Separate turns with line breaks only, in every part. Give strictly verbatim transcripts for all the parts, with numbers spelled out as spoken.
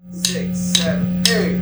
six, seven, eight.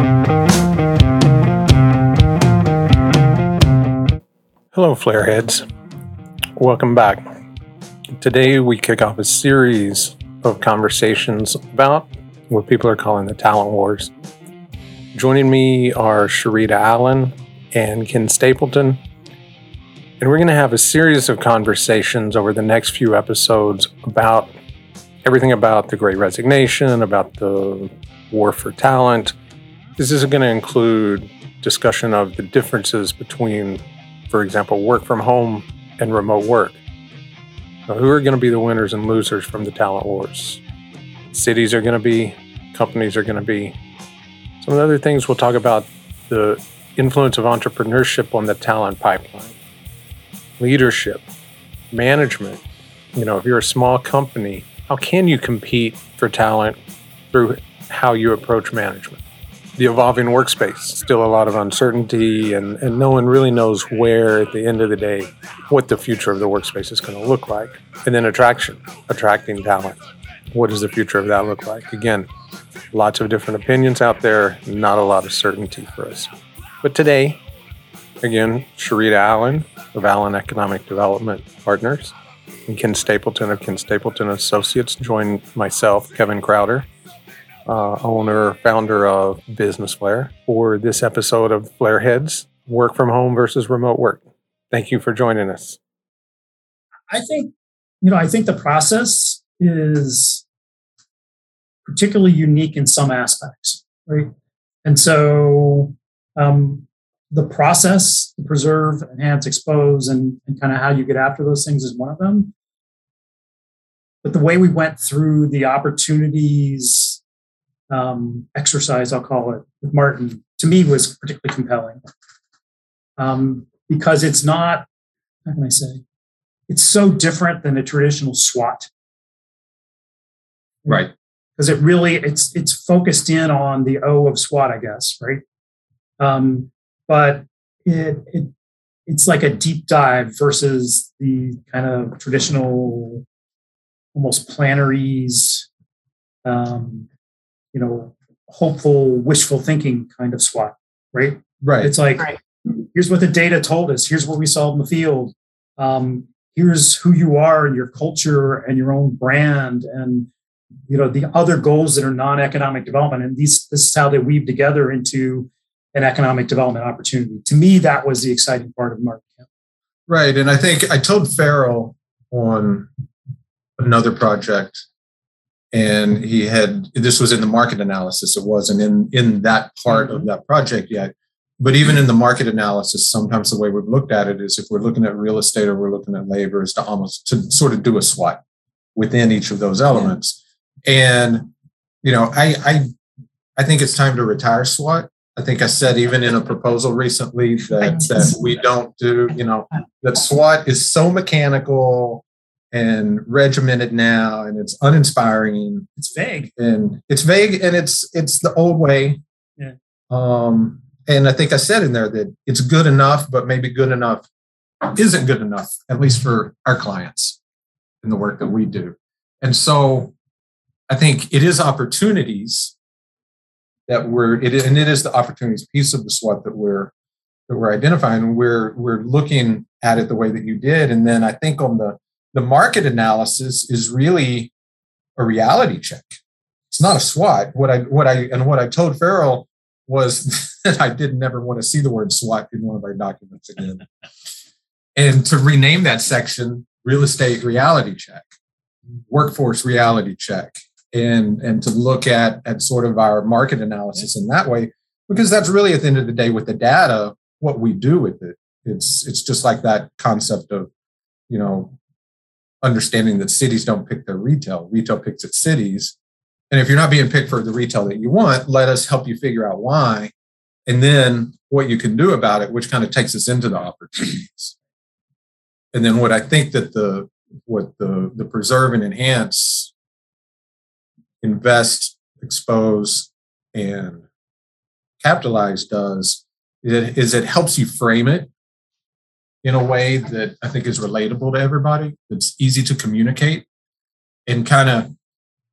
Hello, Flareheads. Welcome back. Today we kick off a series of conversations about what people are calling the talent wars. Joining me are Sharita Allen and Ken Stapleton, and we're going to have a series of conversations over the next few episodes about everything about the Great Resignation, about the war for talent. This is going to include discussion of the differences between, for example, work from home and remote work. Now, who are going to be the winners and losers from the talent wars? Cities are going to be, companies are going to be. Some of the other things we'll talk about: the influence of entrepreneurship on the talent pipeline, leadership, management. You know, if you're a small company, how can you compete for talent through how you approach management? The evolving workspace, still a lot of uncertainty, and, and no one really knows where, at the end of the day, what the future of the workspace is going to look like. And then attraction, attracting talent. What does the future of that look like? Again, lots of different opinions out there, not a lot of certainty for us. But today, again, Sharita Allen of Allen Economic Development Partners and Ken Stapleton of Ken Stapleton Associates join myself, Kevin Crowder, Uh, owner, founder of Business Flare, for this episode of Flareheads, Work from Home versus Remote Work. Thank you for joining us.
I think, you know, I think the process is particularly unique in some aspects, right? And so um, the process to preserve, enhance, expose, and, and kind of how you get after those things is one of them. But the way we went through the opportunities um, exercise, I'll call it, with Martin, to me was particularly compelling. Um, because it's not, how can I say, it's so different than a traditional SWOT.
Right.
Because it really, it's it's focused in on the O of SWOT, I guess, right? Um, but it, it it's like a deep dive versus the kind of traditional, almost planaries, um, you know, hopeful, wishful thinking kind of SWOT, right?
Right.
It's like,
right.
Here's what the data told us. Here's what we saw in the field. Um, here's who you are and your culture and your own brand and, you know, the other goals that are non-economic development. And these, this is how they weave together into an economic development opportunity. To me, that was the exciting part of Martin Kemp.
Right. And I think I told Farrell on another project, and he had, this was in the market analysis. It wasn't in, in that part of that project yet. But even in the market analysis, sometimes the way we've looked at it is if we're looking at real estate or we're looking at labor, is to almost to sort of do a SWOT within each of those elements. And, you know, I, I, I think it's time to retire SWOT. I think I said even in a proposal recently that, that we don't do, you know, that SWOT is so mechanical and regimented now, and it's uninspiring.
It's vague.
And it's vague, and it's it's the old way.
Yeah.
Um, and I think I said in there that it's good enough, but maybe good enough isn't good enough, at least for our clients in the work that we do. And so I think it is opportunities that we're, it is, and it is the opportunities piece of the SWOT that we're that we're identifying. We're we're looking at it the way that you did, and then I think on the the market analysis is really a reality check. It's not a SWOT. What I what I and what I told Farrell was that I did never want to see the word SWOT in one of our documents again, and to rename that section real estate reality check, workforce reality check. And, and to look at, at sort of our market analysis in that way, because that's really at the end of the day with the data, what we do with it. It's it's just like that concept of, you know, understanding that cities don't pick their retail. Retail picks its cities. And if you're not being picked for the retail that you want, let us help you figure out why. And then what you can do about it, which kind of takes us into the opportunities. And then what I think that the what the the preserve and enhance, invest, expose, and capitalize does is it helps you frame it in a way that I think is relatable to everybody. It's easy to communicate and kind of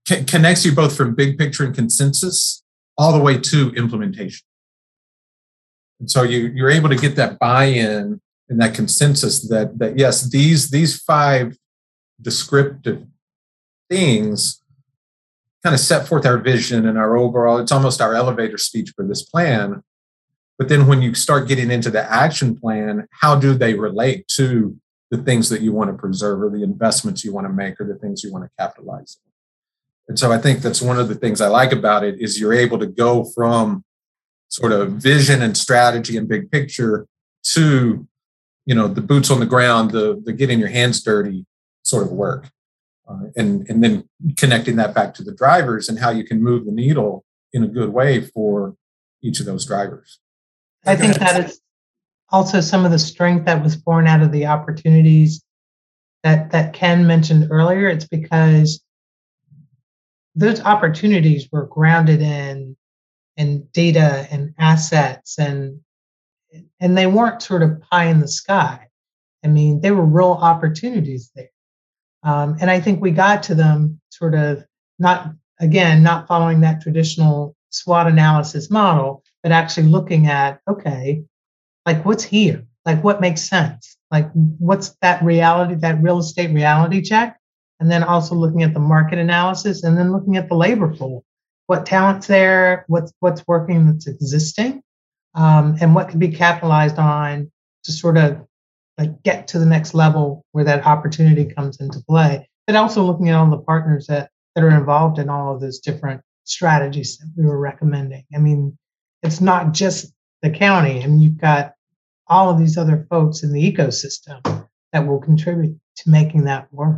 c- connects you both from big picture and consensus all the way to implementation. And so you, you're able to get that buy-in and that consensus that, that yes, these, these five descriptive things kind of set forth our vision and our overall, it's almost our elevator speech for this plan. But then when you start getting into the action plan, how do they relate to the things that you want to preserve or the investments you want to make or the things you want to capitalize on? And so I think that's one of the things I like about it is you're able to go from sort of vision and strategy and big picture to, you know, the boots on the ground, the, the getting your hands dirty sort of work. Uh, and, and then connecting that back to the drivers and how you can move the needle in a good way for each of those drivers.
I think that is also some of the strength that was born out of the opportunities that, that Ken mentioned earlier. It's because those opportunities were grounded in, in data and assets, and, and they weren't sort of pie in the sky. I mean, they were real opportunities there. Um, and I think we got to them sort of not, again, not following that traditional SWOT analysis model, but actually looking at, okay, like what's here? Like what makes sense? Like what's that reality, that real estate reality check? And then also looking at the market analysis and then looking at the labor pool. What talent's there? What's, what's working that's existing? Um, and what can be capitalized on to sort of like get to the next level where that opportunity comes into play, but also looking at all the partners that, that are involved in all of those different strategies that we were recommending. I mean, it's not just the county. I mean, you've got all of these other folks in the ecosystem that will contribute to making that work.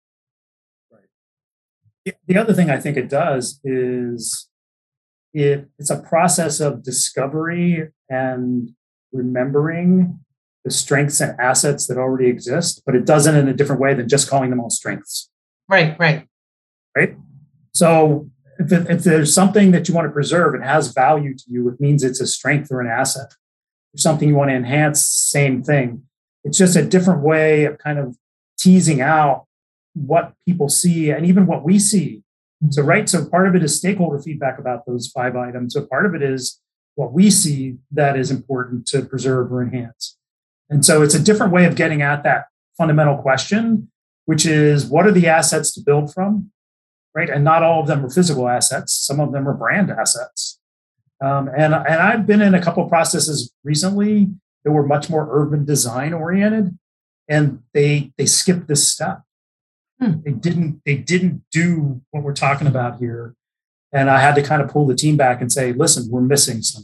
Right. The other thing I think it does is it, it's a process of discovery and remembering the strengths and assets that already exist, but it does it in a different way than just calling them all strengths.
Right, right.
Right? So if, it, if there's something that you want to preserve and has value to you, it means it's a strength or an asset. If something you want to enhance, same thing. It's just a different way of kind of teasing out what people see and even what we see. So, right, so part of it is stakeholder feedback about those five items. So part of it is what we see that is important to preserve or enhance. And so it's a different way of getting at that fundamental question, which is what are the assets to build from, right? And not all of them are physical assets. Some of them are brand assets. Um, and, and I've been in a couple of processes recently that were much more urban design oriented, and they they skipped this step. Hmm. They didn't they didn't do what we're talking about here. And I had to kind of pull the team back and say, listen, we're missing something.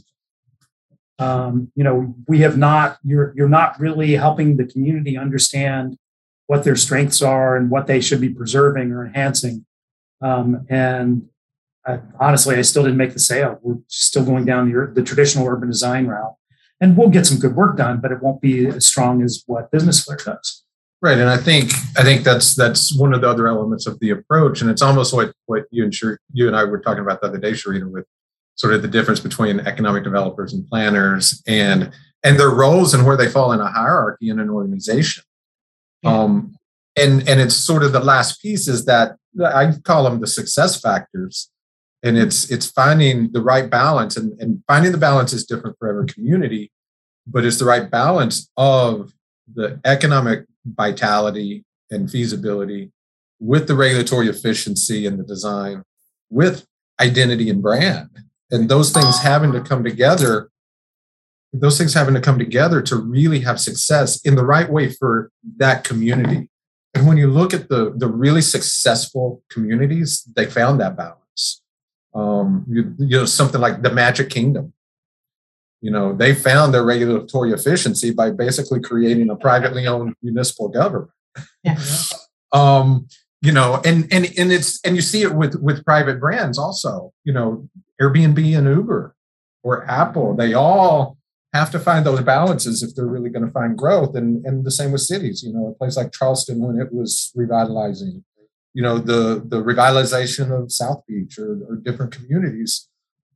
Um, you know, we have not, you're, you're not really helping the community understand what their strengths are and what they should be preserving or enhancing. Um, and I, honestly, I still didn't make the sale. We're still going down the, the traditional urban design route, and we'll get some good work done, but it won't be as strong as what Business Flair does.
Right. And I think, I think that's, that's one of the other elements of the approach. And it's almost what, what you and Sher, you and I were talking about the other day, Sharita, with sort of the difference between economic developers and planners and and their roles and where they fall in a hierarchy in an organization. Yeah. Um, and, and it's sort of the last piece is that I call them the success factors. And it's it's finding the right balance. And, and finding the balance is different for every community, but it's the right balance of the economic vitality and feasibility with the regulatory efficiency and the design, with identity and brand. And those things having to come together, those things having to come together to really have success in the right way for that community. And when you look at the, the really successful communities, they found that balance. Um, you, you know, something like the Magic Kingdom. You know, they found their regulatory efficiency by basically creating a privately owned municipal government.
Yeah.
um, you know, and and and it's and you see it with with private brands also. You know, Airbnb and Uber or Apple, they all have to find those balances if they're really going to find growth. And and the same with cities. You know, a place like Charleston when it was revitalizing. You know, the the revitalization of South Beach or, or different communities.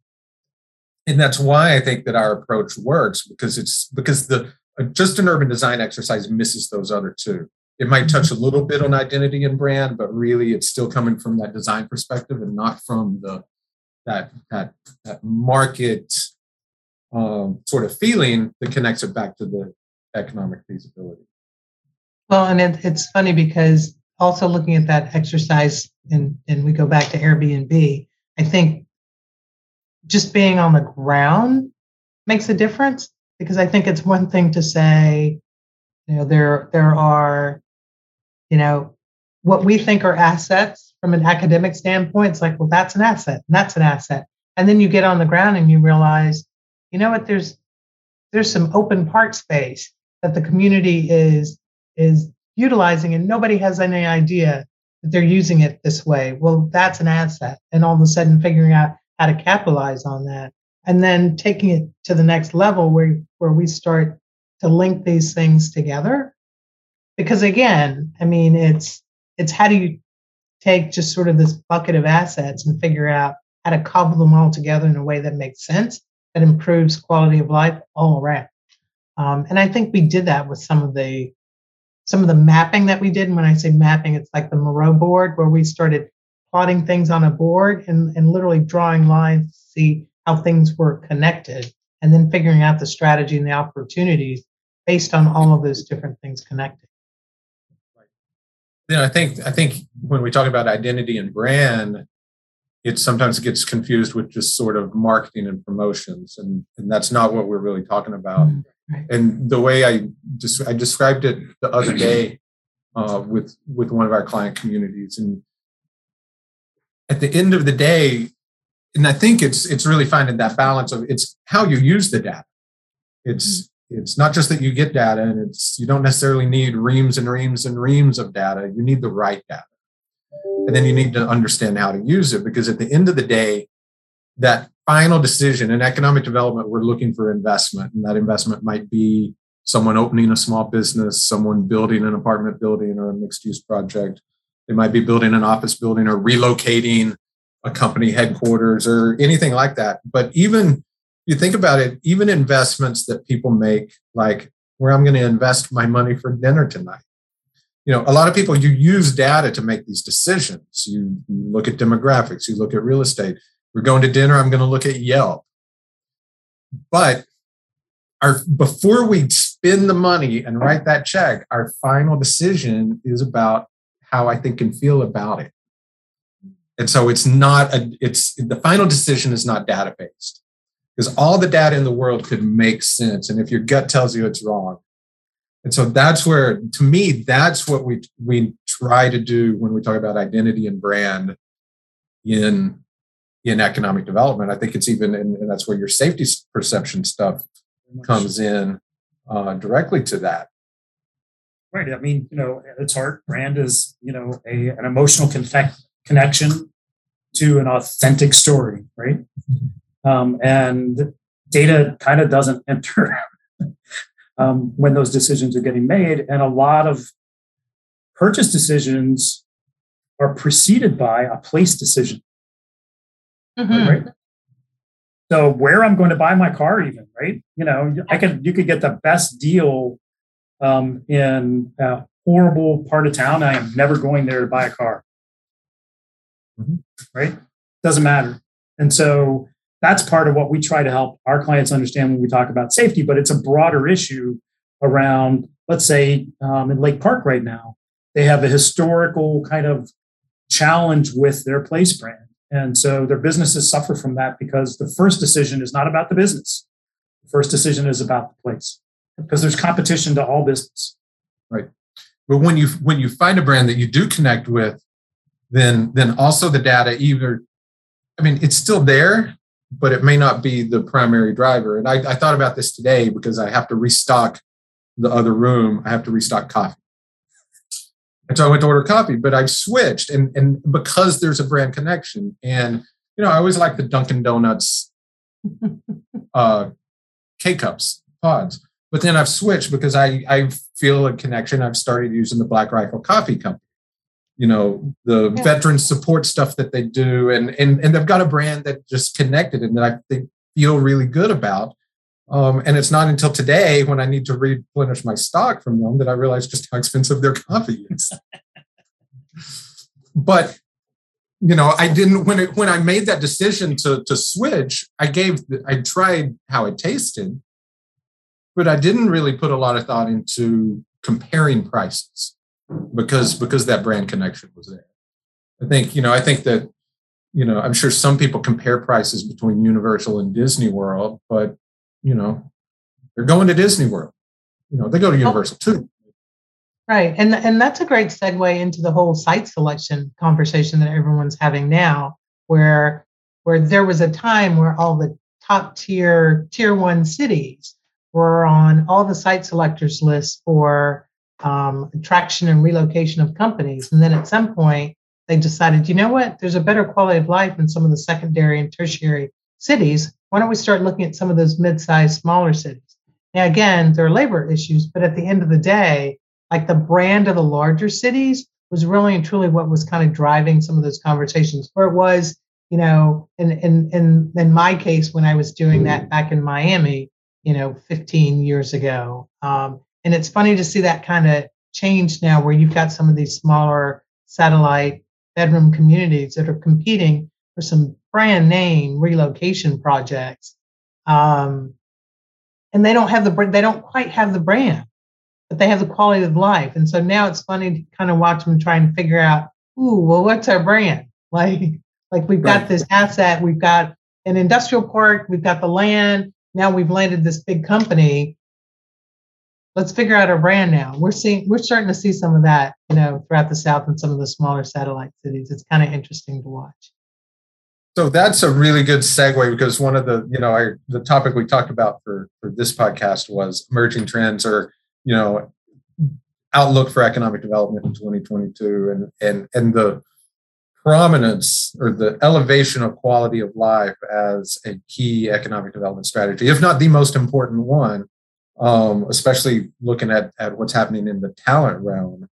And that's why I think that our approach works, because it's because the just an urban design exercise misses those other two. It might touch a little bit on identity and brand, but really it's still coming from that design perspective and not from the that that, that market um, sort of feeling that connects it back to the economic feasibility.
Well, and it, it's funny because also looking at that exercise, and, and we go back to Airbnb, I think just being on the ground makes a difference, because I think it's one thing to say, you know, there there are, you know, what we think are assets from an academic standpoint. It's like, well, that's an asset, and that's an asset. And then you get on the ground and you realize, you know what, there's there's some open park space that the community is is utilizing, and nobody has any idea that they're using it this way. Well, that's an asset. And all of a sudden figuring out how to capitalize on that, and then taking it to the next level where, where we start to link these things together. Because again, I mean, it's it's how do you take just sort of this bucket of assets and figure out how to cobble them all together in a way that makes sense, that improves quality of life all around. Um, and I think we did that with some of the some of the mapping that we did. And when I say mapping, it's like the Moreau board, where we started plotting things on a board and, and literally drawing lines to see how things were connected, and then figuring out the strategy and the opportunities based on all of those different things connected.
Yeah, I think I think when we talk about identity and brand, it sometimes gets confused with just sort of marketing and promotions, and, and that's not what we're really talking about. Mm-hmm. Right. And the way I just I described it the other day uh, with with one of our client communities, and at the end of the day, and I think it's it's really finding that balance of it's how you use the data. It's mm-hmm. it's not just that you get data, and it's you don't necessarily need reams and reams and reams of data. You need the right data, and then you need to understand how to use it, because at the end of the day, that final decision in economic development, we're looking for investment, and that investment might be someone opening a small business, someone building an apartment building or a mixed-use project. They might be building an office building or relocating a company headquarters or anything like that. But even you think about it, even investments that people make, like where I'm going to invest my money for dinner tonight. You know, a lot of people, you use data to make these decisions. You, you look at demographics, you look at real estate. We're going to dinner, I'm going to look at Yelp. But our before we spend the money and write that check, our final decision is about how I think and feel about it. And so it's not a, it's the final decision is not data based, because all the data in the world could make sense. And if your gut tells you it's wrong. And so that's where, to me, that's what we we try to do when we talk about identity and brand in in economic development. I think it's even, and that's where your safety perception stuff comes in uh, directly to that.
Right. I mean, you know, at its heart, brand is, you know, a, an emotional connect, connection to an authentic story, right? Um, and data kind of doesn't enter um, when those decisions are getting made. And a lot of purchase decisions are preceded by a place decision. Mm-hmm. Right. So where I'm going to buy my car, even, right? You know, I could you could get the best deal um, in a horrible part of town. I am never going there to buy a car. Mm-hmm. Right? Doesn't matter. And so that's part of what we try to help our clients understand when we talk about safety. But it's a broader issue around, let's say, um, in Lake Park right now, they have a historical kind of challenge with their place brand. And so their businesses suffer from that because the first decision is not about the business. The first decision is about the place, because there's competition to all business.
Right. But when you when you find a brand that you do connect with, then then also the data either, I mean, it's still there, but it may not be the primary driver. And I, I thought about this today because I have to restock the other room. I have to restock coffee. And so I went to order coffee, but I've switched, and, and because there's a brand connection. And, you know, I always like the Dunkin' Donuts uh, K-Cups, pods. But then I've switched because I, I feel a connection. I've started using the Black Rifle Coffee Company, you know, the yeah. veteran support stuff that they do. And, and, and they've got a brand that just connected and that I think feel really good about. Um, and it's not until today when I need to replenish my stock from them that I realize just how expensive their coffee is. But, you know, I didn't, when it, when I made that decision to, to switch, I gave, I tried how it tasted, but I didn't really put a lot of thought into comparing prices because, because that brand connection was there. I think, you know, I think that, you know, I'm sure some people compare prices between Universal and Disney World, but, you know, they're going to Disney World. You know, they go to Universal too.
Right. And, and that's a great segue into the whole site selection conversation that everyone's having now, where, where there was a time where all the top tier, tier one cities were on all the site selectors lists for um, attraction and relocation of companies. And then at some point, they decided, you know what, there's a better quality of life in some of the secondary and tertiary cities. Why don't we start looking at some of those mid-sized, smaller cities? Now, again, there are labor issues, but at the end of the day, like the brand of the larger cities was really and truly what was kind of driving some of those conversations. Or it was, you know, in in in in my case, when I was doing that back in Miami, you know, fifteen years ago. Um, and it's funny to see that kind of change now, where you've got some of these smaller satellite bedroom communities that are competing for some brand name relocation projects, um, and they don't have the they don't quite have the brand, but they have the quality of life. And so now it's funny to kind of watch them try and figure out, ooh, well, what's our brand? Like, like we've got right. this asset, we've got an industrial park, we've got the land. Now we've landed this big company. Let's figure out our brand now. We're seeing, we're starting to see some of that, you know, throughout the South and some of the smaller satellite cities. It's kind of interesting to watch.
So that's a really good segue, because one of the, you know, I, the topic we talked about for, for this podcast was emerging trends, or, you know, outlook for economic development in twenty twenty-two, and and and the prominence or the elevation of quality of life as a key economic development strategy, if not the most important one. Um, especially looking at, at what's happening in the talent realm.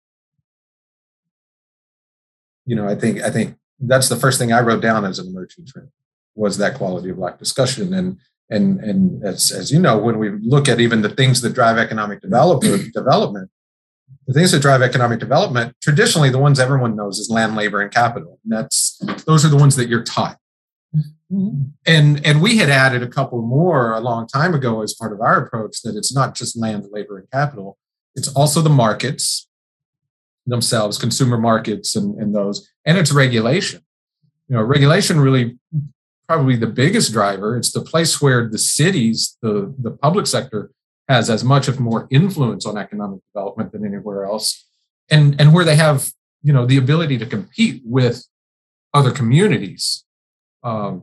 You know, I think I think that's the first thing I wrote down as an emerging trend, was that quality of life discussion. And and and as as you know, when we look at even the things that drive economic development, development, the things that drive economic development, traditionally the ones everyone knows is land, labor, and capital. And that's those are the ones that you're taught. Mm-hmm. And and we had added a couple more a long time ago as part of our approach, that it's not just land, labor, and capital. It's also the markets themselves, consumer markets and, and those, and it's regulation. You know, regulation really probably the biggest driver. It's the place where the cities, the, the public sector has as much, if more, influence on economic development than anywhere else. And, and where they have, you know, the ability to compete with other communities. Um,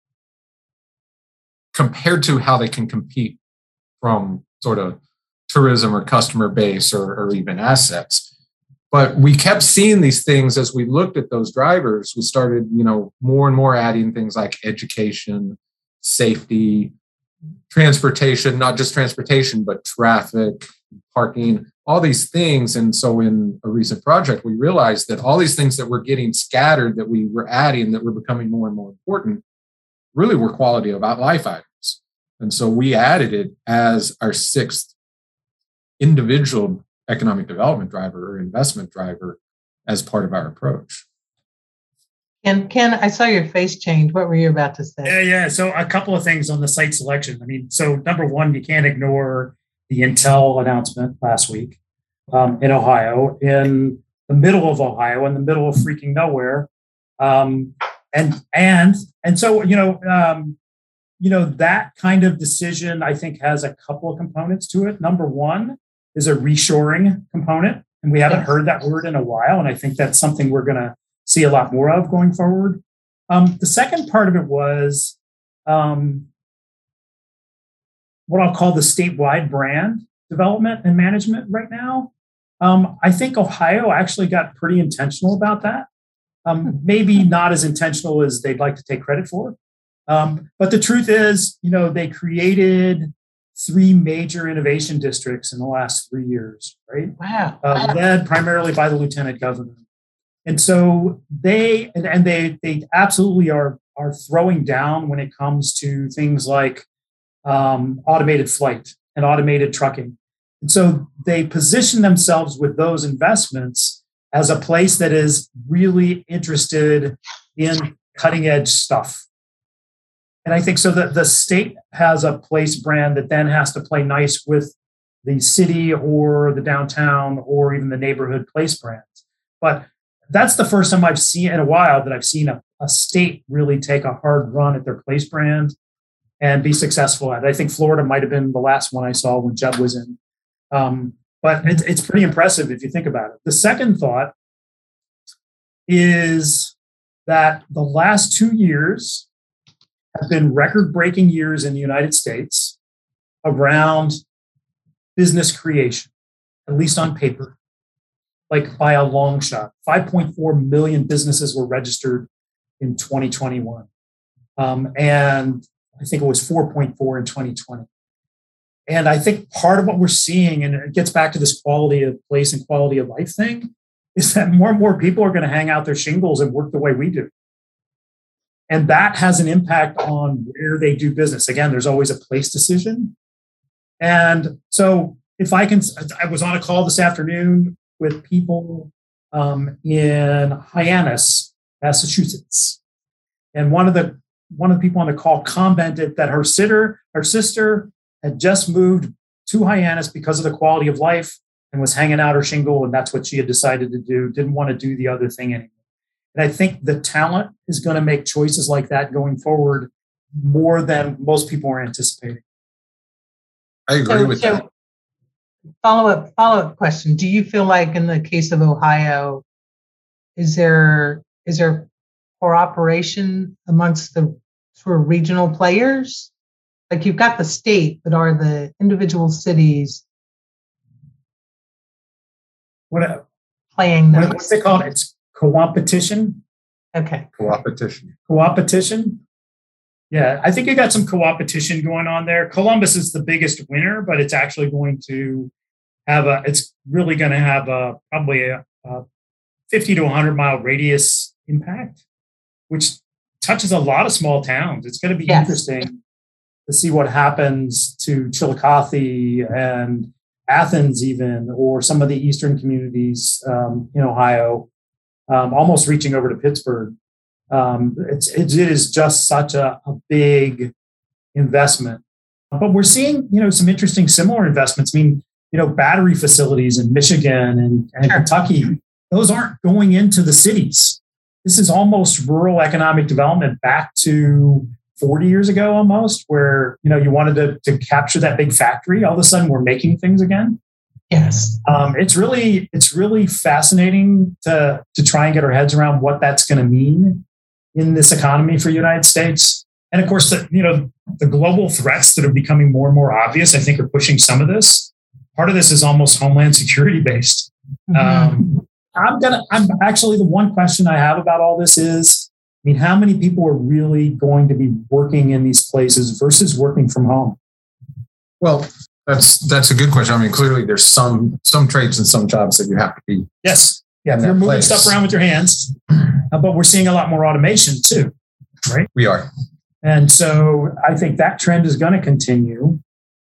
compared to how they can compete from sort of tourism or customer base, or, or even assets. But we kept seeing these things as we looked at those drivers. We started, you know, more and more adding things like education, safety, transportation, not just transportation, but traffic, parking, all these things. And so in a recent project, we realized that all these things that were getting scattered, that we were adding, that were becoming more and more important, really were quality of life items. And so we added it as our sixth individual economic development driver or investment driver as part of our approach.
And Ken, I saw your face change. What were you about to say?
Yeah, yeah. So a couple of things on the site selection. I mean, so number one, you can't ignore the Intel announcement last week um, in Ohio, in the middle of Ohio, in the middle of freaking nowhere. Um, and and and so, you know, um, you know, that kind of decision, I think, has a couple of components to it. Number one is a reshoring component, and we haven't yes. heard that word in a while. And I think that's something we're going to see a lot more of going forward. Um, the second part of it was um, what I'll call the statewide brand development and management right now. Um, I think Ohio actually got pretty intentional about that. Um, maybe not as intentional as they'd like to take credit for. Um, but the truth is, you know, they created three major innovation districts in the last three years, right?
Wow.
Uh,
wow.
Led primarily by the lieutenant governor. And so they and, and they they absolutely are are throwing down when it comes to things like um, automated flight and automated trucking. And so they position themselves with those investments as a place that is really interested in cutting edge stuff. And I think so that the state has a place brand that then has to play nice with the city or the downtown or even the neighborhood place brands. But that's the first time I've seen in a while that I've seen a, a state really take a hard run at their place brand and be successful at it. I think Florida might have been the last one I saw when Jeb was in. Um, but it, it's pretty impressive if you think about it. The second thought is that the last two years have been record-breaking years in the United States around business creation, at least on paper, like by a long shot. five point four million businesses were registered in twenty twenty-one. Um, and I think it was four point four in twenty twenty. And I think part of what we're seeing, and it gets back to this quality of place and quality of life thing, is that more and more people are going to hang out their shingles and work the way we do. And that has an impact on where they do business. Again, there's always a place decision. And so if I can, I was on a call this afternoon with people um, in Hyannis, Massachusetts. And one of the one of the people on the call commented that her sister, her sister had just moved to Hyannis because of the quality of life and was hanging out her shingle. And that's what she had decided to do. Didn't want to do the other thing anymore. And I think the talent is going to make choices like that going forward more than most people are anticipating.
I agree
so,
with
so
that.
Follow up, follow up question. Do you feel like in the case of Ohio, is there is there cooperation amongst the sort of regional players? Like you've got the state, but are the individual cities
what,
playing those?
What's it called? It's co-opetition.
Okay.
Co-opetition.
Co-opetition. Yeah, I think you got some co-opetition going on there. Columbus is the biggest winner, but it's actually going to have a, it's really going to have a, probably a, a fifty to one hundred mile radius impact, which touches a lot of small towns. It's going to be yes. interesting to see what happens to Chillicothe and Athens even, or some of the eastern communities um, in Ohio, um, almost reaching over to Pittsburgh. Um, it's, it is just such a, a big investment. But we're seeing, you know, some interesting similar investments. I mean, you know, battery facilities in Michigan and, and sure. Kentucky, those aren't going into the cities. This is almost rural economic development back to forty years ago almost, where, you know, you wanted to, to capture that big factory. All of a sudden we're making things again.
Yes. Um,
it's really, it's really fascinating to, to try and get our heads around what that's going to mean in this economy for the United States. And of course, the, you know, the global threats that are becoming more and more obvious, I think, are pushing some of this. Part of this is almost homeland security based. Mm-hmm. Um, I'm gonna. I'm actually the one question I have about all this is, I mean, how many people are really going to be working in these places versus working from home?
Well, that's that's a good question. I mean, clearly, there's some some trades and some jobs that you have to be.
Yes. Yeah, if you're moving place. stuff around with your hands, uh, but we're seeing a lot more automation too, right?
We are.
And so I think that trend is going to continue.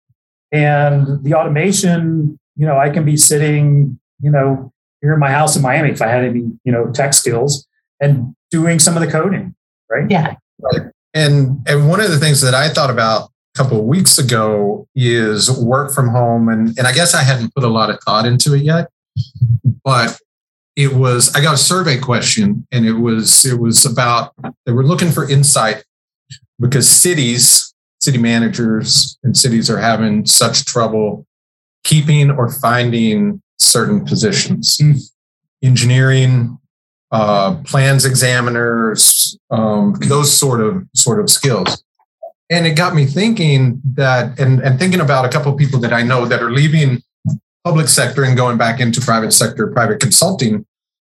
And the automation, you know, I can be sitting, you know, here in my house in Miami if I had any, you know, tech skills and doing some of the coding, right?
Yeah.
Right. And, and one of the things that I thought about a couple of weeks ago is work from home. And, and I guess I hadn't put a lot of thought into it yet, but it was, I got a survey question and it was, it was about, they were looking for insight because cities, city managers and cities are having such trouble keeping or finding certain positions. Mm. Engineering, uh, plans examiners, um, those sort of, sort of skills. And it got me thinking that, and, and thinking about a couple of people that I know that are leaving public sector and going back into private sector, private consulting,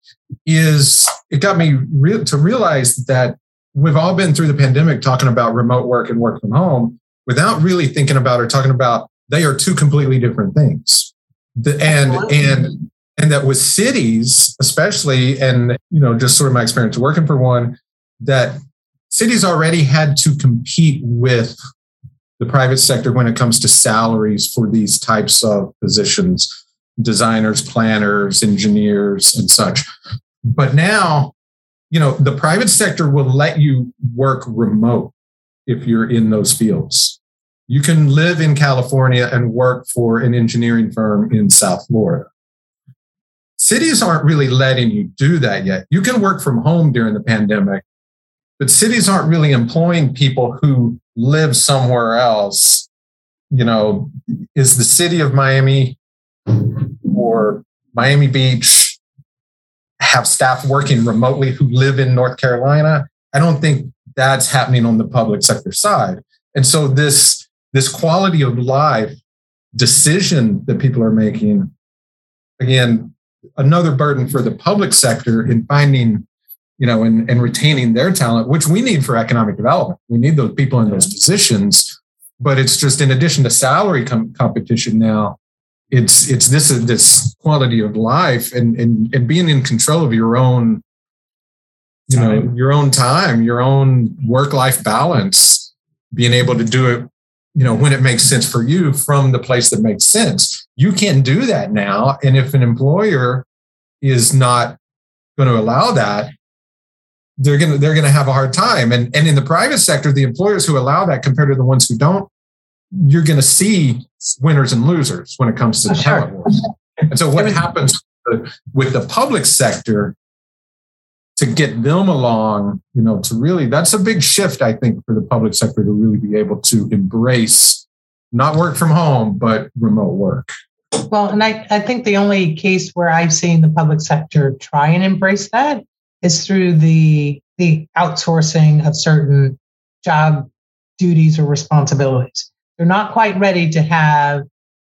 is it got me re- to realize that we've all been through the pandemic talking about remote work and work from home without really thinking about or talking about they are two completely different things. The, and and and that with cities, especially, and you know, just sort of my experience working for one, that cities already had to compete with the private sector when it comes to salaries for these types of positions, designers, planners, engineers, and such. But now, you know, the private sector will let you work remote if you're in those fields. You can live in California and work for an engineering firm in South Florida. Cities aren't really letting you do that yet. You can work from home during the pandemic, but cities aren't really employing people who live somewhere else. You know, is the city of Miami or Miami Beach have staff working remotely who live in North Carolina? I don't think that's happening on the public sector side. And so this, this quality of life decision that people are making, again, another burden for the public sector in finding, you know, and, and retaining their talent, which we need for economic development. We need those people in those positions, but it's just in addition to salary com- competition now, it's it's this this quality of life and, and and being in control of your own, you know, time. your own time, your own work-life balance, being able to do it, you know, when it makes sense for you from the place that makes sense. You can do that now. And if an employer is not going to allow that, they're going to, they're going to have a hard time. And, and in the private sector, the employers who allow that compared to the ones who don't, you're going to see winners and losers when it comes to the talent wars. And so what happens with the public sector to get them along, you know, to really, that's a big shift, I think, for the public sector to really be able to embrace not work from home, but remote work.
Well, and I, I think the only case where I've seen the public sector try and embrace that is through the, the outsourcing of certain job duties or responsibilities. They're not quite ready to have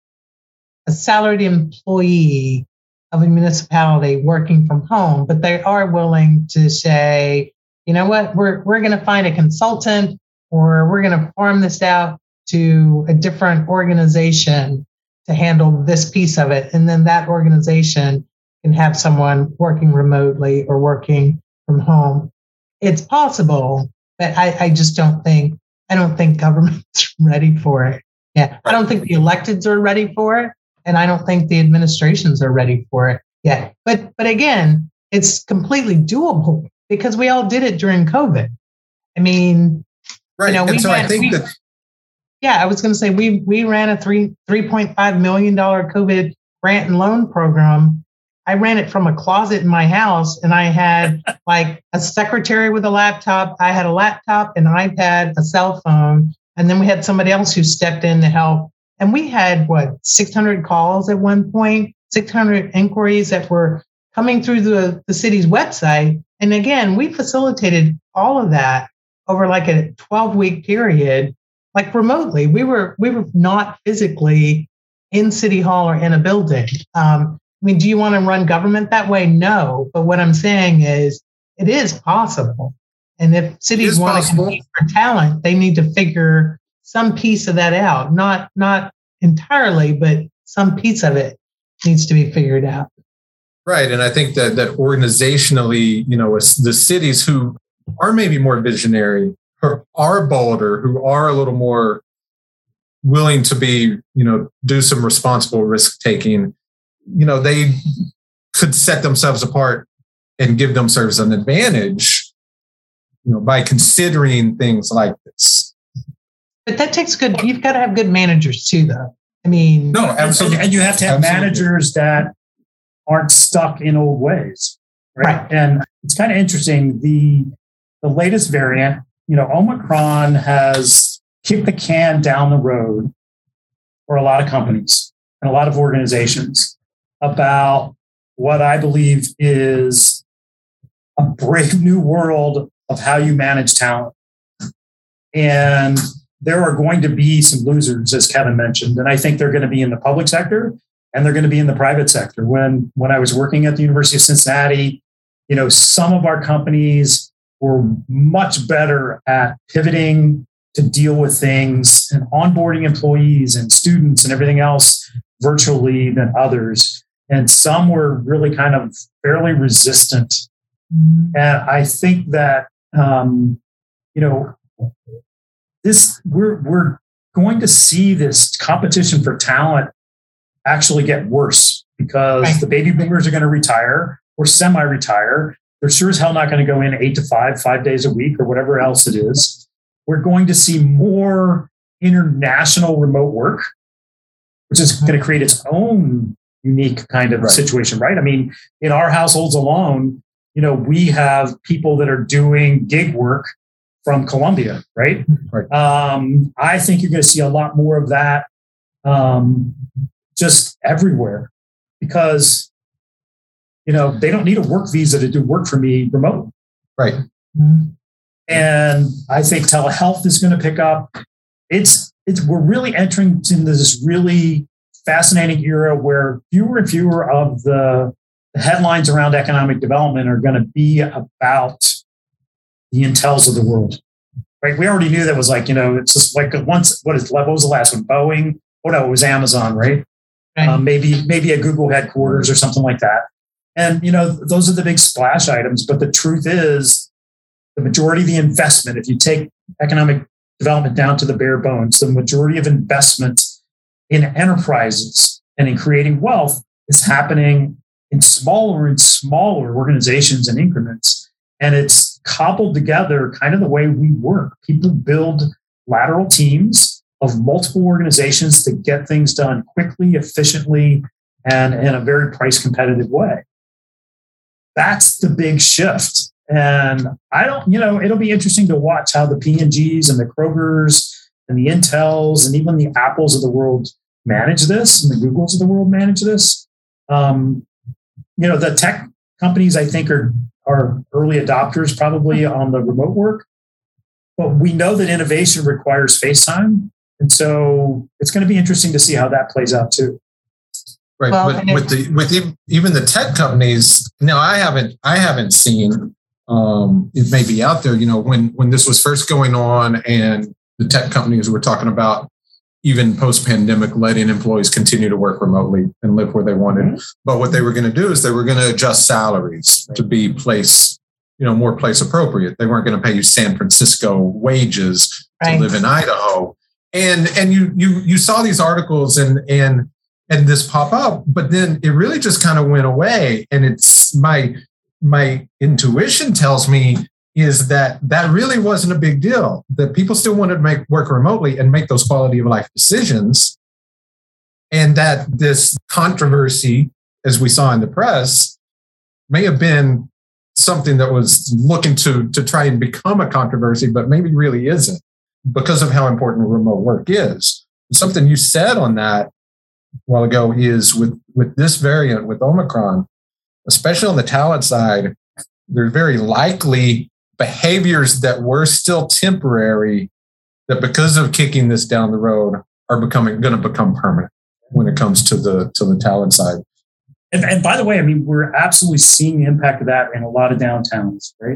a salaried employee of a municipality working from home, but they are willing to say, you know what, we're we're going to find a consultant or we're going to farm this out to a different organization to handle this piece of it. And then that organization can have someone working remotely or working from home. It's possible, but I, I just don't think, I don't think government's ready for it. Yeah. I don't think the electeds are ready for it. And I don't think the administrations are ready for it yet. But but again, it's completely doable because we all did it during COVID. I mean,
right.
You know,
and
we
so
ran,
I think
we,
that.
Yeah, I was going to say we we ran a three three point five million dollar COVID grant and loan program. I ran it from a closet in my house, and I had like a secretary with a laptop. I had a laptop, an iPad, a cell phone, and then we had somebody else who stepped in to help. And we had, what, six hundred calls at one point, six hundred inquiries that were coming through the, the city's website. And again, we facilitated all of that over like a twelve-week period, like remotely. We were we were not physically in City Hall or in a building. Um, I mean, do you want to run government that way? No. But what I'm saying is it is possible. And if cities want to compete for talent, they need to figure some piece of that out, not not entirely, but some piece of it needs to be figured out.
Right. And I think that that organizationally, you know, the cities who are maybe more visionary, who are bolder, who are a little more willing to be, you know, do some responsible risk taking, you know, they could set themselves apart and give themselves an advantage, you know, by considering things like this.
But that takes good, you've got to have good managers too, though. I mean,
no, absolutely.
And you have to have absolutely. managers that aren't stuck in old ways. Right. right. And it's kind of interesting. The, the latest variant, you know, Omicron has kicked the can down the road for a lot of companies and a lot of organizations about what I believe is a brave new world of how you manage talent. And there are going to be some losers, as Kevin mentioned, and I think they're going to be in the public sector and they're going to be in the private sector. When when I was working at the University of Cincinnati, you know, some of our companies were much better at pivoting to deal with things and onboarding employees and students and everything else virtually than others. And some were really kind of fairly resistant. And I think that, um, you know, This we're we're going to see this competition for talent actually get worse because right. the baby boomers are going to retire or semi-retire. They're sure as hell not going to go in eight to five, five days a week or whatever else it is. We're going to see more international remote work, which is going to create its own unique kind of right. situation, right? I mean, in our households alone, you know, we have people that are doing gig work from Colombia, right? right. Um, I think you're going to see a lot more of that um, just everywhere because, you know, they don't need a work visa to do work for me remotely.
Right.
And I think telehealth is going to pick up. It's, it's, we're really entering into this really fascinating era where fewer and fewer of the, the headlines around economic development are going to be about the Intels of the world, right? We already knew that was like, you know, it's just like once, what is, what was the last one? Boeing? Oh no, it was Amazon, right? right. Um, maybe, maybe a Google headquarters or something like that. And, you know, those are the big splash items. But the truth is the majority of the investment, if you take economic development down to the bare bones, the majority of investment in enterprises and in creating wealth is happening in smaller and smaller organizations and increments. And it's cobbled together kind of the way we work. People build lateral teams of multiple organizations to get things done quickly, efficiently, and in a very price competitive way. That's the big shift. And I don't, you know, it'll be interesting to watch how the P and Gs and the Krogers and the Intels and even the Apples of the world manage this and the Googles of the world manage this. Um, you know, the tech companies, I think, are are early adopters probably on the remote work, but we know that innovation requires face time. And so it's going to be interesting to see how that plays out too.
Right. Well, but with the, with even the tech companies, now I haven't, I haven't seen, um, it may be out there, you know, when, when this was first going on and the tech companies were talking about even post-pandemic, letting employees continue to work remotely and live where they wanted. Mm-hmm. But what they were going to do is they were going to adjust salaries right. to be place, you know, more place appropriate. They weren't going to pay you San Francisco wages right. to live in Idaho. And and you you you saw these articles and and and this pop up, but then it really just kind of went away. And it's my my intuition tells me is that that really wasn't a big deal, that people still wanted to make work remotely and make those quality of life decisions. And that this controversy, as we saw in the press, may have been something that was looking to, to try and become a controversy, but maybe really isn't because of how important remote work is. Something you said on that a while ago is with, with this variant, with Omicron, especially on the talent side, there's very likely behaviors that were still temporary that because of kicking this down the road are becoming going to become permanent when it comes to the to the talent side.
And, and by the way, I mean, we're absolutely seeing the impact of that in a lot of downtowns, right?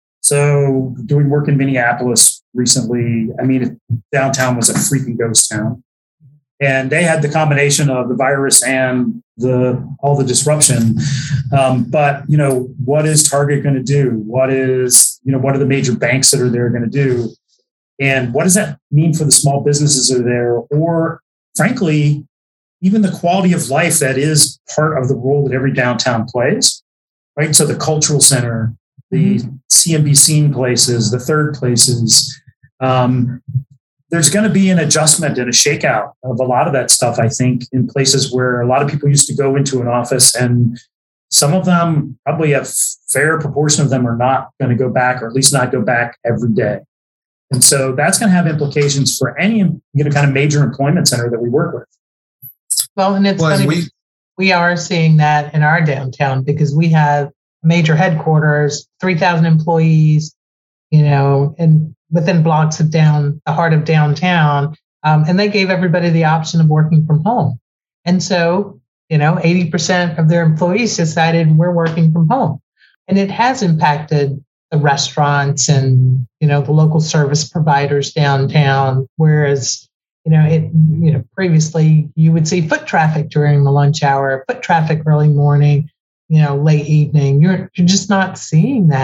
So doing work in Minneapolis recently, I mean, downtown was a freaking ghost town. And they had the combination of the virus and the all the disruption. Um, but, you know, what is Target going to do? What is, you know, what are the major banks that are there going to do? And what does that mean for the small businesses that are there? Or frankly, even the quality of life that is part of the role that every downtown plays, right? So the cultural center, the C and B scene places, the third places, um, there's going to be an adjustment and a shakeout of a lot of that stuff, I think, in places where a lot of people used to go into an office and some of them, probably a fair proportion of them are not going to go back, or at least not go back every day. And so that's going to have implications for any, you know, kind of major employment center that we work with.
Well, and it's well, funny, we, we are seeing that in our downtown because we have major headquarters, three thousand employees, you know, and within blocks of down the heart of downtown. Um, and they gave everybody the option of working from home. And so, you know, eighty percent of their employees decided we're working from home. And it has impacted the restaurants and, you know, the local service providers downtown. Whereas, you know, it, you know, previously you would see foot traffic during the lunch hour, foot traffic early morning, you know, late evening. You're, you're just not seeing that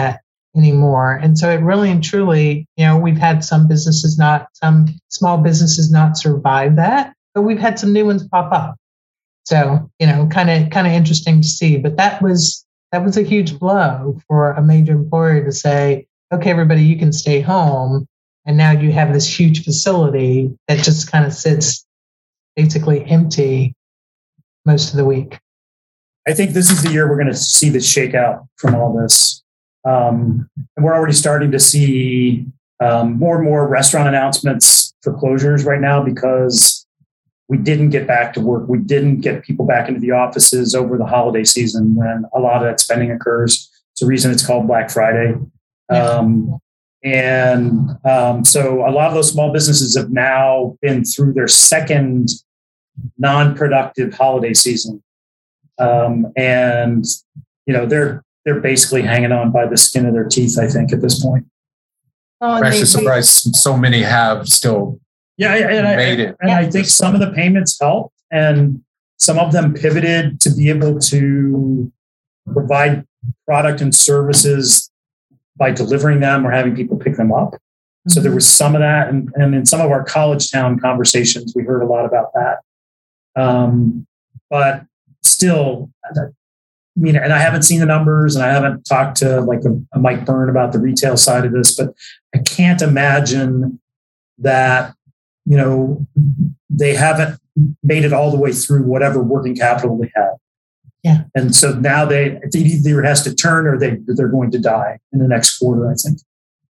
anymore. And so it really and truly, you know, we've had some businesses not, some small businesses not survive that, but we've had some new ones pop up. So, you know, kind of kind of interesting to see. But that was that was a huge blow for a major employer to say, okay, everybody, you can stay home. And now you have this huge facility that just kind of sits basically empty most of the week.
I think this is the year we're going to see the shakeout from all this. Um, and we're already starting to see um, more and more restaurant announcements for closures right now because we didn't get back to work. We didn't get people back into the offices over the holiday season when a lot of that spending occurs. It's the reason it's called Black Friday. Um, and um, so a lot of those small businesses have now been through their second non-productive holiday season. Um, and, you know, they're they're basically hanging on by the skin of their teeth, I think, at this point.
Well,
I'm actually surprised so many have still
yeah, and
made
I,
it.
And I think some of the payments helped, and some of them pivoted to be able to provide product and services by delivering them or having people pick them up. Mm-hmm. So there was some of that. And, and in some of our college town conversations, we heard a lot about that. Um, but still, I mean, and I haven't seen the numbers and I haven't talked to like a, a Mike Byrne about the retail side of this, but I can't imagine that, you know, they haven't made it all the way through whatever working capital they have.
Yeah. And
so now they, it either has to turn or they, they're going to die in the next quarter, I think.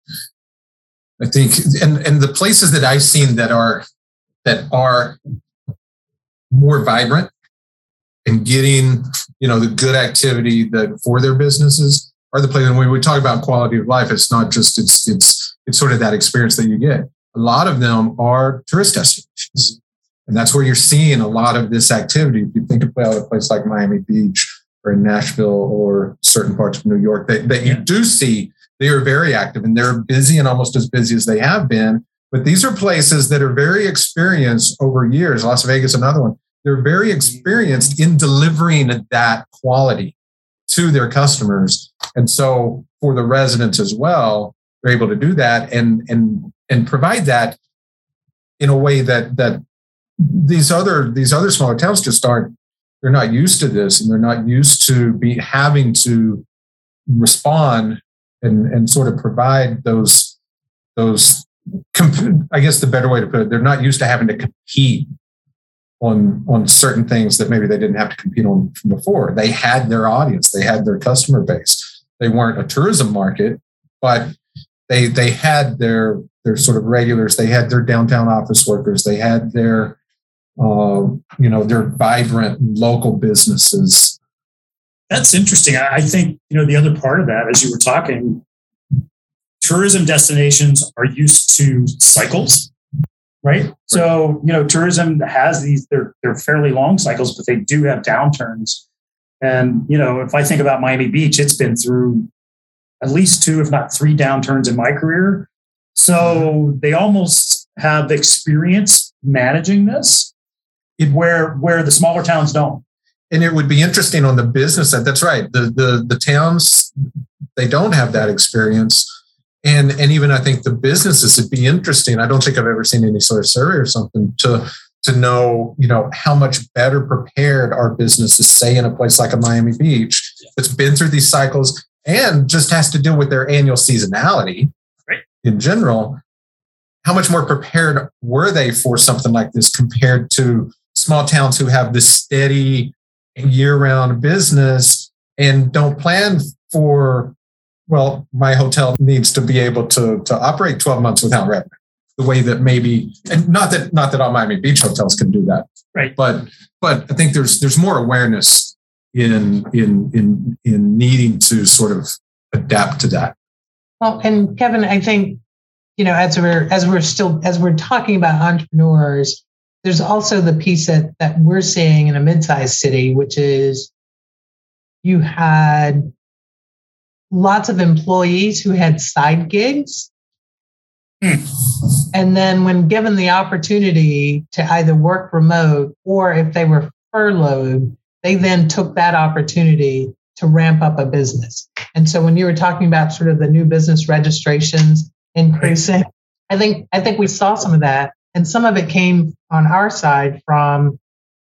I think, and, and the places that I've seen that are, that are more vibrant and getting, you know, the good activity that for their businesses are the places. When we talk about quality of life, it's not just, it's, it's, it's sort of that experience that you get. A lot of them are tourist destinations. And that's where you're seeing a lot of this activity. If you think about a place like Miami Beach or in Nashville or certain parts of New York, that, that you do see, they are very active and they're busy and almost as busy as they have been. But these are places that are very experienced over years. Las Vegas, another one. They're very experienced in delivering that quality to their customers. And so for the residents as well, they're able to do that and, and, and provide that in a way that, that these other, these other smaller towns just aren't, they're not used to this and they're not used to be having to respond and, and sort of provide those, those, I guess the better way to put it, they're not used to having to compete on, on certain things that maybe they didn't have to compete on before. They had their audience, they had their customer base. They weren't a tourism market, but they, they had their, their sort of regulars. They had their downtown office workers. They had their, uh, you know, their vibrant local businesses.
That's interesting. I think, you know, the other part of that, as you were talking, tourism destinations are used to cycles, right? right? So, you know, tourism has these, they're, they're fairly long cycles, but they do have downturns. And, you know, if I think about Miami Beach, it's been through at least two, if not three downturns in my career. So they almost have experience managing this where, where the smaller towns don't.
And it would be interesting on the business side. That's right. The, the, the towns, they don't have that experience. And, and even I think the businesses, it'd be interesting. I don't think I've ever seen any sort of survey or something to, to know, you know, how much better prepared our businesses, say in a place like a Miami Beach, that's been through these cycles and just has to deal with their annual seasonality right. in general. How much more prepared were they for something like this compared to small towns who have this steady year-round business and don't plan for, well, my hotel needs to be able to, to operate twelve months without revenue. The way that maybe, and not that not that all Miami Beach hotels can do that,
right?
But but I think there's there's more awareness in in in in needing to sort of adapt to that.
Well, and Kevin, I think, you know, as we're as we're still as we're talking about entrepreneurs, there's also the piece that that we're seeing in a mid-sized city, which is you had lots of employees who had side gigs. Hmm. And then when given the opportunity to either work remote or if they were furloughed, they then took that opportunity to ramp up a business. And so when you were talking about sort of the new business registrations increasing, I think I think we saw some of that. And some of it came on our side from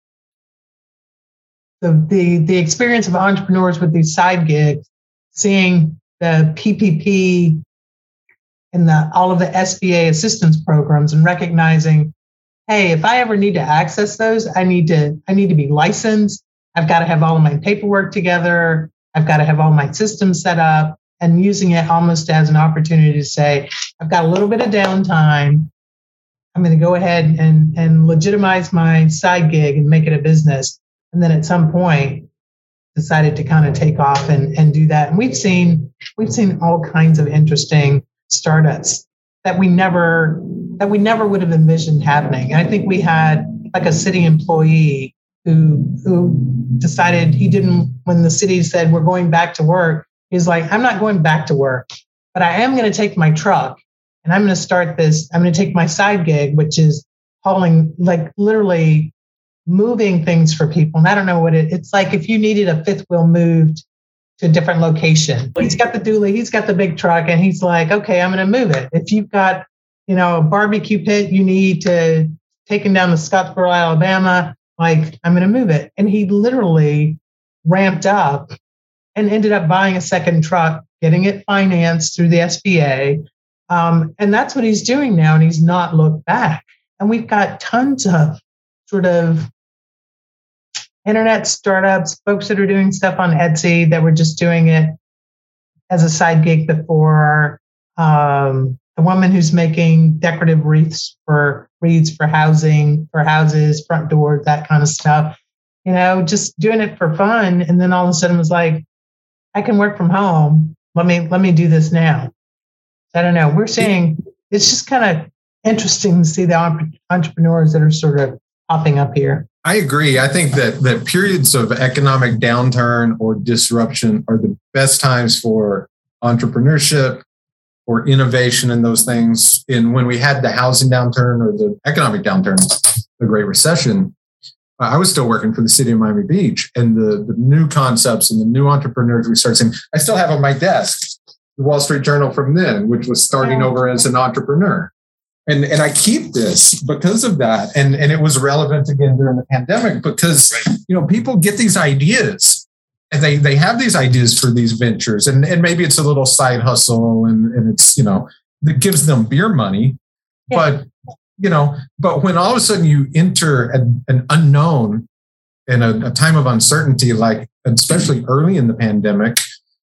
the the, the experience of entrepreneurs with these side gigs, seeing the P P P and the all of the S B A assistance programs and recognizing, hey, if I ever need to access those, I need to I need to be licensed. I've got to have all of my paperwork together. I've got to have all my systems set up, and using it almost as an opportunity to say, I've got a little bit of downtime. I'm going to go ahead and, and legitimize my side gig and make it a business. And then at some point, decided to kind of take off and, and do that. And we've seen we've seen all kinds of interesting startups that we never that we never would have envisioned happening. I think we had like a city employee who who decided he didn't, when the city said we're going back to work, he's like, I'm not going back to work, but I am going to take my truck and I'm going to start this. I'm going to take my side gig, which is hauling, like literally moving things for people. And I don't know what it, it's like if you needed a fifth wheel moved to a different location. He's got the dually, he's got the big truck, and he's like, okay, I'm going to move it. If you've got, you know, a barbecue pit you need to take him down to Scottsboro, Alabama, like, I'm going to move it. And he literally ramped up and ended up buying a second truck, getting it financed through the S B A. Um, and that's what he's doing now. And he's not looked back. And we've got tons of sort of internet startups, folks that are doing stuff on Etsy that were just doing it as a side gig before. Um, a woman who's making decorative wreaths for wreaths for housing, for houses, front doors, that kind of stuff. You know, just doing it for fun. And then all of a sudden was like, I can work from home. Let me let me do this now. I don't know. We're seeing, it's just kind of interesting to see the entrepreneurs that are sort of popping up here.
I agree. I think that that periods of economic downturn or disruption are the best times for entrepreneurship or innovation in those things. And when we had the housing downturn or the economic downturn, the Great Recession, I was still working for the city of Miami Beach, and the, the new concepts and the new entrepreneurs we started seeing, I still have on my desk the Wall Street Journal from then, which was starting over as an entrepreneur. And, and I keep this because of that. And, and it was relevant again during the pandemic because, you know, people get these ideas and they, they have these ideas for these ventures. And, and maybe it's a little side hustle and, and it's, you know, that gives them beer money. Yeah. But, you know, but when all of a sudden you enter an, an unknown in a, a time of uncertainty, like especially early in the pandemic,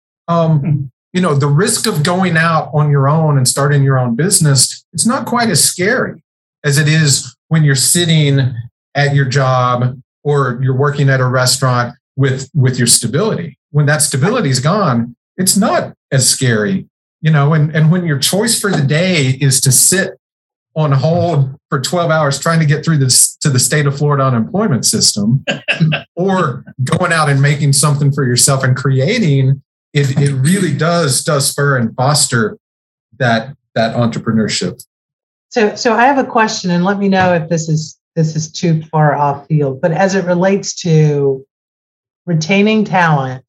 um, you know, the risk of going out on your own and starting your own business, it's not quite as scary as it is when you're sitting at your job or you're working at a restaurant with, with your stability. When that stability is gone, it's not as scary, you know, and, and when your choice for the day is to sit on hold for twelve hours trying to get through this to the state of Florida unemployment system or going out and making something for yourself and creating, It it really does does spur and foster that that entrepreneurship.
So so I have a question, and let me know if this is this is too far off field. But as it relates to retaining talent,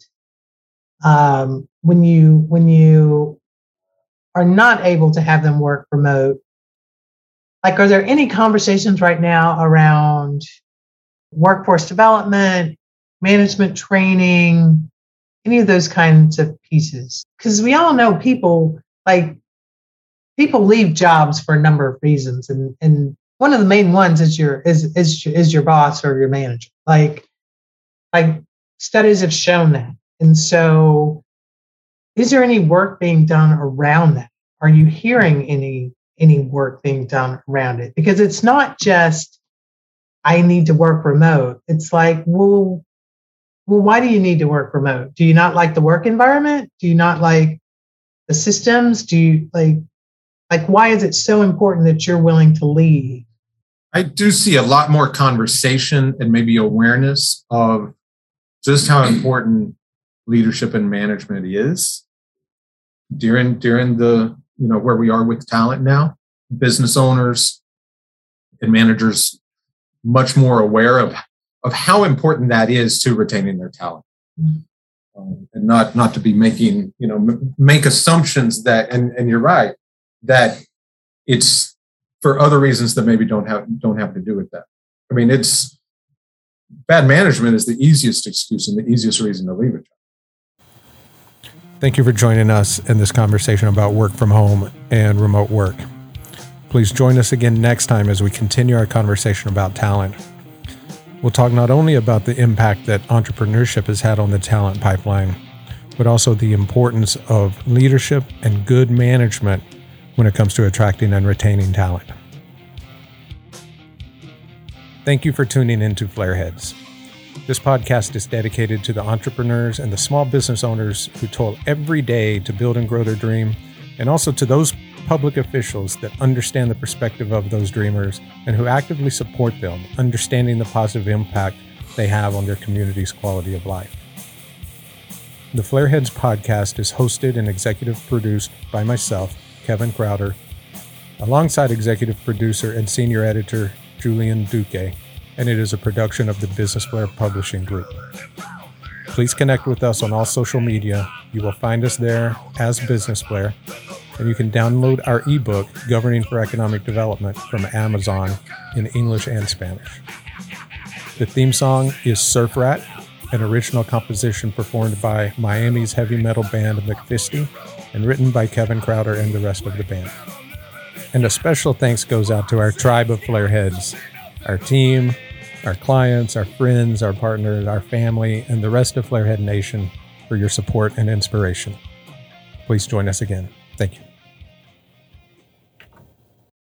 um, when you when you are not able to have them work remote, like are there any conversations right now around workforce development, management training, any of those kinds of pieces? Because we all know people, like people leave jobs for a number of reasons. And, and one of the main ones is your, is, is, is your boss or your manager. Like, like studies have shown that. And so is there any work being done around that? Are you hearing any, any work being done around it? Because it's not just, I need to work remote. It's like, well, Well, why do you need to work remote? Do you not like the work environment? Do you not like the systems? Do you like, like, why is it so important that you're willing to leave?
I do see a lot more conversation and maybe awareness of just how important leadership and management is during, during the, you know, where we are with talent now. Business owners and managers much more aware of of how important that is to retaining their talent. um, and not not to be making, you know, m- make assumptions that, and and you're right, that it's for other reasons that maybe don't have don't have to do with that. I mean, it's bad management is the easiest excuse and the easiest reason to leave a job.
Thank you for joining us in this conversation about work from home and remote work. Please join us again next time as we continue our conversation about talent. We'll talk not only about the impact that entrepreneurship has had on the talent pipeline, but also the importance of leadership and good management when it comes to attracting and retaining talent. Thank you for tuning in to Flareheads. This podcast is dedicated to the entrepreneurs and the small business owners who toil every day to build and grow their dream, and also to those public officials that understand the perspective of those dreamers and who actively support them, understanding the positive impact they have on their community's quality of life. The Flareheads podcast is hosted and executive produced by myself, Kevin Crowder, alongside executive producer and senior editor Julian Duque, and it is a production of the Business Flare Publishing Group. Please connect with us on all social media. You will find us there as Business Flare, and you can download our ebook, Governing for Economic Development, from Amazon in English and Spanish. The theme song is Surf Rat, an original composition performed by Miami's heavy metal band McFisty and written by Kevin Crowder and the rest of the band. And a special thanks goes out to our tribe of Flareheads, our team, our clients, our friends, our partners, our family, and the rest of Flarehead Nation for your support and inspiration. Please join us again. Thank you.